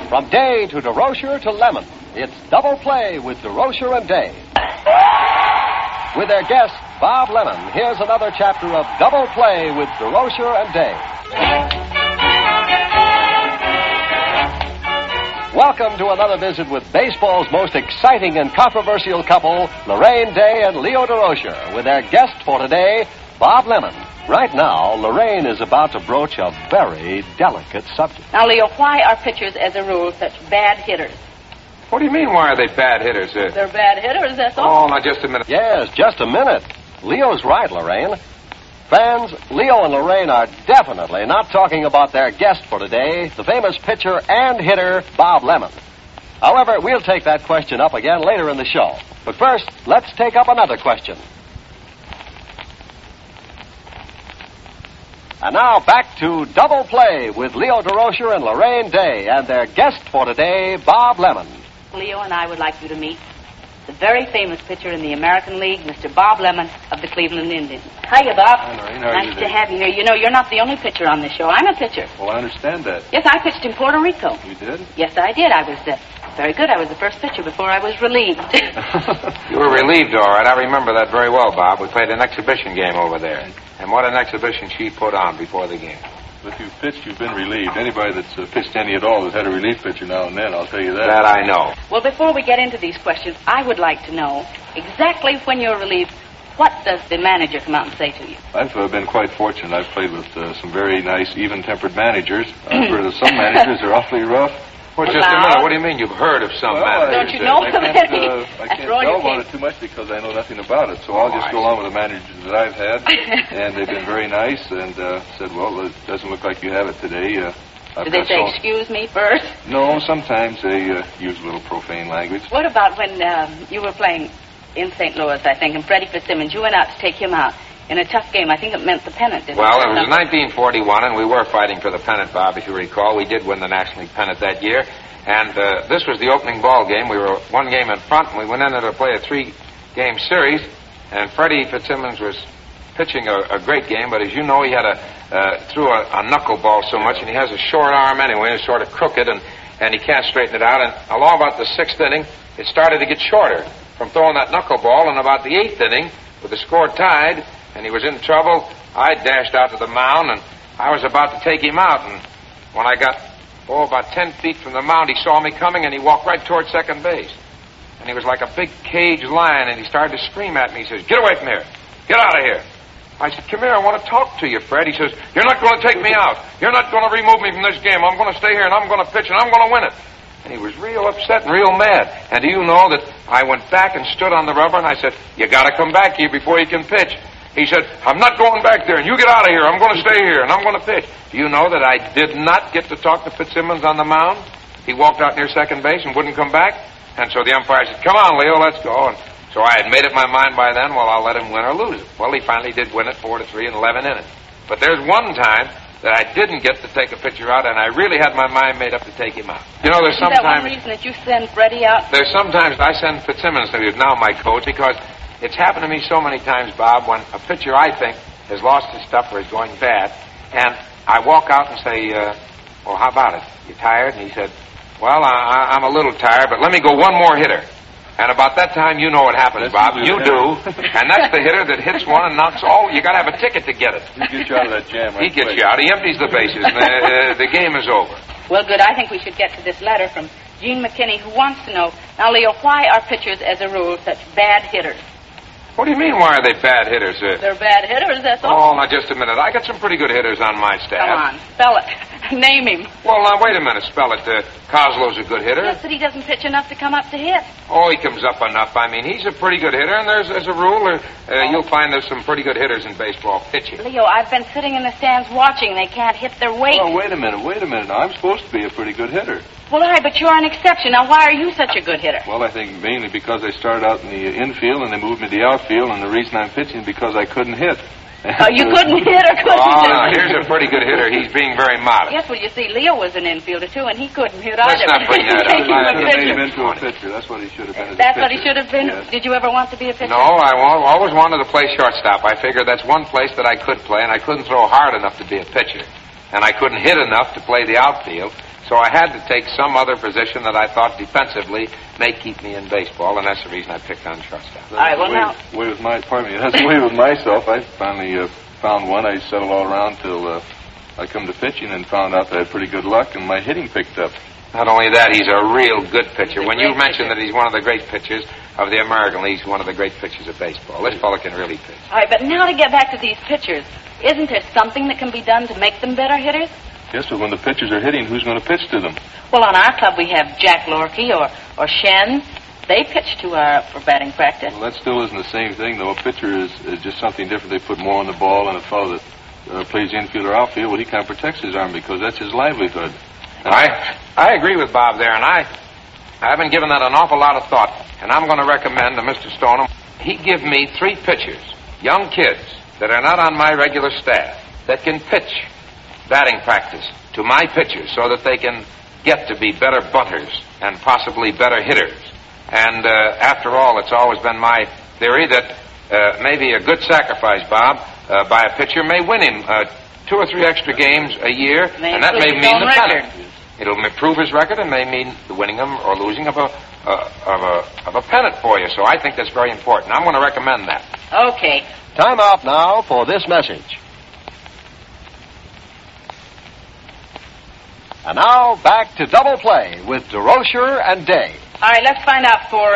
From Day to DeRocher to Lemon, it's Double Play with DeRocher and Day. With their guest, Bob Lemon, here's another chapter of Double Play with DeRocher and Day. Welcome to another visit with baseball's most exciting and controversial couple, Lorraine Day and Leo DeRocher, with their guest for today, Bob Lemon. Right now, Lorraine is about to broach a very delicate subject. Now, Leo, why are pitchers, as a rule, such bad hitters? What do you mean, why are they bad hitters? They're bad hitters, that's all. Oh, now, just a minute. Yes, just a minute. Leo's right, Lorraine. Fans, Leo and Lorraine are definitely not talking about their guest for today, the famous pitcher and hitter, Bob Lemon. However, we'll take that question up again later in the show. But first, let's take up another question. And now back to Double Play with Leo DeRocher and Lorraine Day and their guest for today, Bob Lemon. Leo and I would like you to meet the very famous pitcher in the American League, Mr. Bob Lemon of the Cleveland Indians. Hiya, Bob. Hi, Lorraine. How are you Nice to have you here. You know, you're not the only pitcher on this show. I'm a pitcher. Well, I understand that. Yes, I pitched in Puerto Rico. You did? Yes, I did. I was very good. I was the first pitcher before I was relieved. You were relieved, all right. I remember that very well, Bob. We played an exhibition game over there. And what an exhibition she put on before the game. If you've pitched, you've been relieved. Anybody that's pitched any at all has had a relief pitcher now and then, I'll tell you that. That I know. Well, before we get into these questions, I would like to know exactly when you're relieved, what does the manager come out and say to you? I've been quite fortunate. I've played with some very nice, even-tempered managers. I've heard of some managers are awfully rough. Well, just a minute. What do you mean you've heard of some managers? Don't you know I can't delve on it too much because I know nothing about it. So I'll just go along with the managers that I've had. And they've been very nice and said, well, it doesn't look like you have it today. Do they say, excuse me, first? No, sometimes they use a little profane language. What about when you were playing in St. Louis, I think, and Freddie Fitzsimmons, you went out to take him out in a tough game? I think it meant the pennant, didn't it? Well, it was 1941, and we were fighting for the pennant, Bob, if you recall. We did win the National League pennant that year. And this was the opening ball game. We were one game in front, and we went in there to play a three-game series. And Freddie Fitzsimmons was pitching a great game, but as you know, he had threw a knuckleball so much, and he has a short arm anyway, and it's sort of crooked, and he can't straighten it out. And along about the sixth inning, it started to get shorter from throwing that knuckleball. And about the eighth inning, with the score tied, and he was in trouble, I dashed out to the mound, and I was about to take him out. And when I got about 10 feet from the mound, he saw me coming, and he walked right towards second base. And he was like a big caged lion, and he started to scream at me. He says, "Get away from here. Get out of here." I said, "Come here, I want to talk to you, Fred." He says, "You're not going to take me out. You're not going to remove me from this game. I'm going to stay here, and I'm going to pitch, and I'm going to win it." And he was real upset and real mad. And do you know that I went back and stood on the rubber, and I said, "You got to come back here before you can pitch." He said, "I'm not going back there, and you get out of here. I'm going to stay here, and I'm going to pitch." Do you know that I did not get to talk to Fitzsimmons on the mound? He walked out near second base and wouldn't come back. And so the umpire said, "Come on, Leo, let's go." And so I had made up my mind by then, well, I'll let him win or lose it. Well, he finally did win it 4-3 in 11 innings. But there's one time that I didn't get to take a pitcher out, and I really had my mind made up to take him out. You know, there's sometimes... Is that one reason that you send Freddie out? There's sometimes I send Fitzsimmons, who's now my coach, because it's happened to me so many times, Bob, when a pitcher, I think, has lost his stuff or is going bad, and I walk out and say, well, how about it? You tired? And he said, well, I'm a little tired, but let me go one more hitter. And about that time, you know what happens, Bob. You do. And that's the hitter that hits one and knocks all. You got to have a ticket to get it. He gets you out of that jam. He gets you out. He empties the bases, and the game is over. Well, good. I think we should get to this letter from Gene McKinney, who wants to know, now, Leo, why are pitchers, as a rule, such bad hitters? What do you mean, why are they bad hitters? They're bad hitters, that's Oh, all. now, just a minute. I got some pretty good hitters on my staff. Come on, spell it. Name him. Well, now, wait a minute. Spell it. Coslow's a good hitter. Yes, but he doesn't pitch enough to come up to hit. Oh, he comes up enough. I mean, he's a pretty good hitter, and as a rule, you'll find there's some pretty good hitters in baseball pitching. Leo, I've been sitting in the stands watching. They can't hit their weight. Oh, wait a minute. Now, I'm supposed to be a pretty good hitter. Well, all right, but you're an exception. Now, why are you such a good hitter? Well, I think mainly because I started out in the infield and they moved me to the outfield, and the reason I'm pitching is because I couldn't hit. You couldn't hit or couldn't hit? Oh, here's a pretty good hitter. He's being very modest. Yes, well, you see, Leo was an infielder, too, and he couldn't hit either. Let's not bring that up. I should have made him into a pitcher. That's what he should have been. That's what he should have been? Yes. Did you ever want to be a pitcher? No, I always wanted to play shortstop. I figured that's one place that I could play, and I couldn't throw hard enough to be a pitcher. And I couldn't hit enough to play the outfield. So I had to take some other position that I thought defensively may keep me in baseball, and that's the reason I picked on shortstop. All right, well, now... That's the way with myself. I finally found one. I settled all around till I come to pitching and found out that I had pretty good luck, and my hitting picked up. Not only that, he's a real good pitcher. When you mentioned pitcher. that he's one of the great pitchers of the American League, he's one of the great pitchers of baseball. This fella can really pitch. All right, but now to get back to these pitchers, isn't there something that can be done to make them better hitters? Yes, but when the pitchers are hitting, who's going to pitch to them? Well, on our club we have Jack Lorkey or Shen. They pitch to for batting practice. Well, that still isn't the same thing, though. A pitcher is just something different. They put more on the ball, and a fellow that plays infield or outfield, well, he kind of protects his arm because that's his livelihood. I agree with Bob there, and I haven't given that an awful lot of thought, and I'm going to recommend to Mr. Stoneham, he give me 3 pitchers, young kids, that are not on my regular staff, that can pitch batting practice to my pitchers so that they can get to be better bunters and possibly better hitters. And after all, it's always been my theory that maybe a good sacrifice, Bob, by a pitcher may win him 2 or 3 extra games a year, and that may mean the pennant. It'll improve his record and may mean the winning him or losing of a pennant for you. So I think that's very important. I'm going to recommend that. Okay. Time out now for this message. And now back to Double Play with DeRocher and Day. All right, let's find out for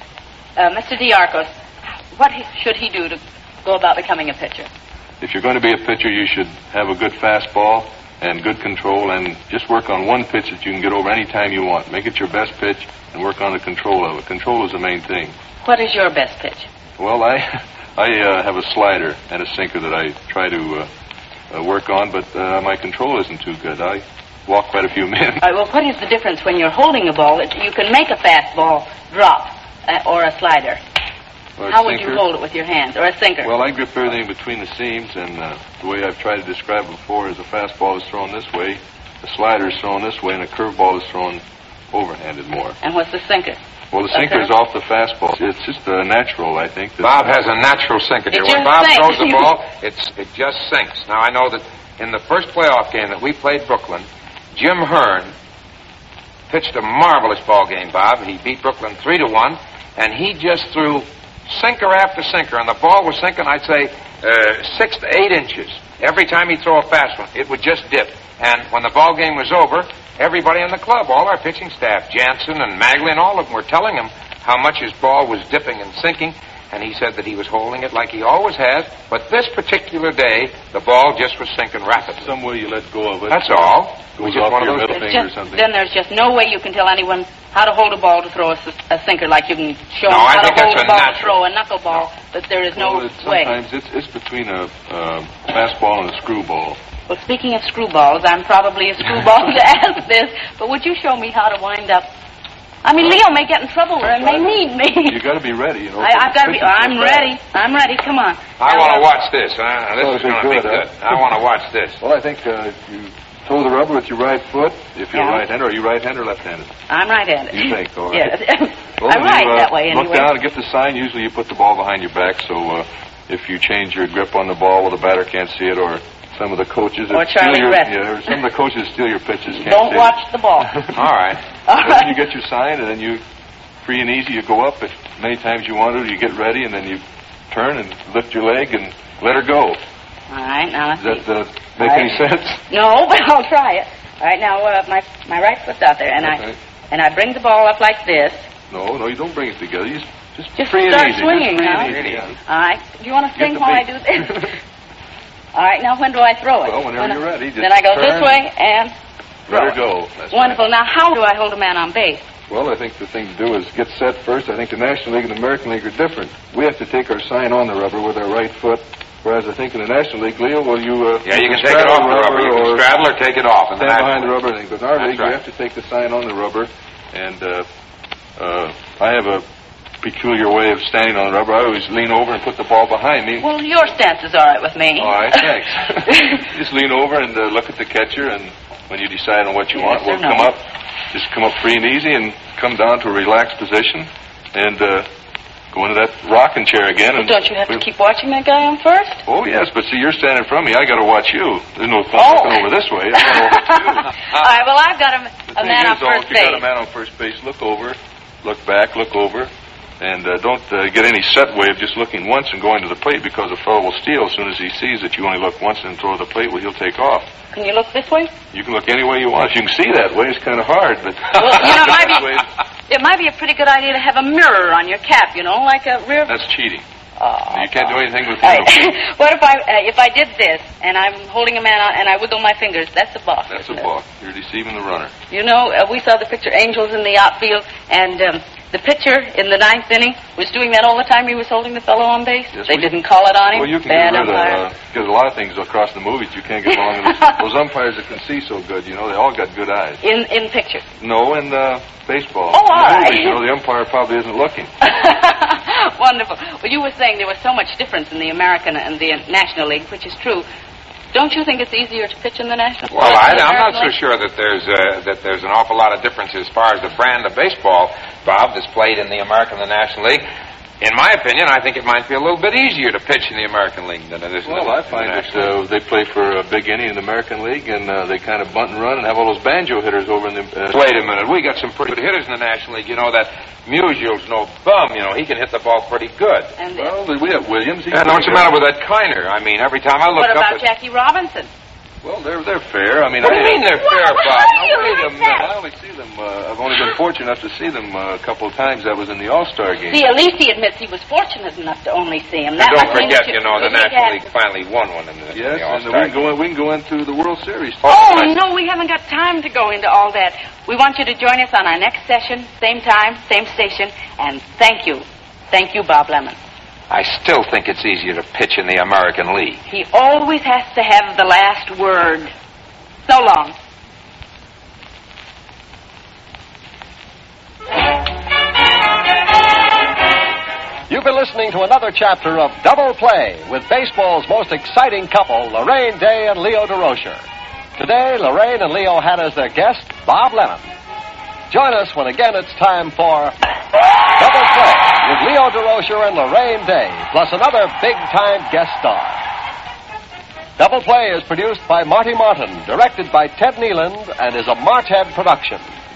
Mr. D'Arcos, what should he do to go about becoming a pitcher? If you're going to be a pitcher, you should have a good fastball and good control, and just work on one pitch that you can get over any time you want. Make it your best pitch and work on the control of it. Control is the main thing. What is your best pitch? Well, I have a slider and a sinker that I try to work on, but my control isn't too good. I walk quite a few men. All right, well, what is the difference when you're holding a ball? You can make a fastball drop or a slider. How would you hold it with your hands, or a sinker? Well, I grip everything between the seams, and the way I've tried to describe it before is a fastball is thrown this way, a slider is thrown this way, and a curveball is thrown overhanded more. And what's the sinker? Well, the sinker is off the fastball. It's just natural, I think. Bob has a natural sinker. When Bob throws the ball, it just sinks. Now, I know that in the first playoff game that we played Brooklyn, Jim Hearn pitched a marvelous ball game, Bob. He beat Brooklyn 3-1, and he just threw sinker after sinker, and the ball was sinking, I'd say, 6 to 8 inches. Every time he'd throw a fast one, it would just dip. And when the ball game was over, everybody in the club, all our pitching staff, Jansen and Magley and all of them, were telling him how much his ball was dipping and sinking, and he said that he was holding it like he always has, but this particular day, the ball just was sinking rapidly. Some way you let go of it. That's all. Goes off your middle finger or something. Then there's just no way you can tell anyone how to hold a ball to throw a sinker, like you can show them I how think to hold that's a ball natural. to throw a knuckleball, but there is no way. Sometimes it's between a fastball and a screwball. Well, speaking of screwballs, I'm probably a screwball to ask this, but would you show me how to wind up? I mean, Leo may get in trouble or may need me. You got to be ready, you know. I've got to be. I'm ready. I'm ready. Come on. I want to watch this. This is going to be good. I want to watch this. Well, I think you throw the rubber with your right foot if you're right-handed. Are you right-handed or left-handed? I'm right-handed. You think, all right. Yes. Well, I ride that way anyway. Look down and get the sign. Usually you put the ball behind your back, so if you change your grip on the ball, well, the batter can't see it, or some of the coaches... Or Charlie Rest. Or some of the coaches steal your pitches. Don't watch the ball. All right. Then you get your sign, and then you... Free and easy, you go up as many times you want to, you get ready, and then you turn and lift your leg and let her go. All right, now let's Does that make any sense? No, but I'll try it. All right, now my right foot's out there, and I bring the ball up like this. No, you don't bring it together. You just free and start easy. swinging Just now. free and easy. All right, do you want to sing while I do this? All right, now when do I throw it? Well, whenever you're ready. Just then I go turn, this way and throw let her go. That's wonderful. right. Now, how do I hold a man on base? Well, I think the thing to do is get set first. I think the National League and the American League are different. We have to take our sign on the rubber with our right foot, whereas I think in the National League, Leo, well, you you can take it off the rubber. You can straddle or take it off. Stand behind the rubber. But in our league, right. you have to take the sign on the rubber, and I have a peculiar way of standing on the rubber. I always lean over and put the ball behind me. Well, your stance is all right with me. All right, thanks. Just lean over and look at the catcher, and when you decide on what you want, we'll come up. Just come up free and easy and come down to a relaxed position. And go into that rocking chair again. And Don't you have to keep watching that guy on first? Oh, yes, but see, you're standing in front of me. I got to watch you. There's no fun looking over this way. I got to over to you. All right, well, I've got a man on first If you got a base. man on first base, look over, look back, look over, and don't get any set way of just looking once and going to the plate, because the fellow will steal as soon as he sees that you only look once and throw the plate. Well, he'll take off. Can you look this way? You can look any way you want. If you can see that way, it's kind of hard, but Well, you know, it might be a pretty good idea to have a mirror on your cap, you know, like a rear... that's cheating. Oh, You can't do anything with All him. right. What if I did this, and I'm holding a man out, and I wiggle my fingers? That's a balk. That's a isn't it? balk. You're deceiving the runner. You know, we saw the picture Angels in the outfield, and the pitcher in the ninth inning was doing that all the time he was holding the fellow on base. Yes, They well, didn't call it on him. Well, you can Bad get rid umpire. of because a lot of things across the movies you can't get along with. Those umpires that can see so good, you know, they all got good eyes. In pictures. No, in baseball. Oh, all In the right. movies, you know, the umpire probably isn't looking. Wonderful. Well, you were saying there was so much difference in the American and the National League, which is true. Don't you think it's easier to pitch in the National League? Well, I'm not so League? sure that there's an awful lot of difference as far as the brand of baseball, Bob, that's played in the American and the National League. In my opinion, I think it might be a little bit easier to pitch in the American League than it is in Well, the I find that National League. they play for a big inning in the American League, and they kind of bunt and run and have all those banjo hitters over in the... Wait a minute. We got some pretty good hitters in the National League. You know, that Musial's no bum. You know, he can hit the ball pretty good. And Well, we have Williams. And what's the matter with that Kiner? I mean, every time I look what up about at... Jackie Robinson? Well, they're fair. I mean, What do you mean they're fair, Bob? How do you Now, wait a like minute. that? I only see them. I've only been fortunate enough to see them a couple of times. That was in the All-Star game. See, at least he admits he was fortunate enough to only see him. And That don't must mean forget, that you know, the that he National had- League finally won one in the Yes, and All-Star we can go into the World Series. Oh, no, we haven't got time to go into all that. We want you to join us on our next session, same time, same station, and thank you. Thank you, Bob Lemon. I still think it's easier to pitch in the American League. He always has to have the last word. So long. You've been listening to another chapter of Double Play with baseball's most exciting couple, Lorraine Day and Leo DeRocher. Today, Lorraine and Leo had as their guest Bob Lemon. Join us when again it's time for Double Play with Leo DeRocher and Lorraine Day, plus another big-time guest star. Double Play is produced by Marty Martin, directed by Ted Neeland, and is a Marthead production.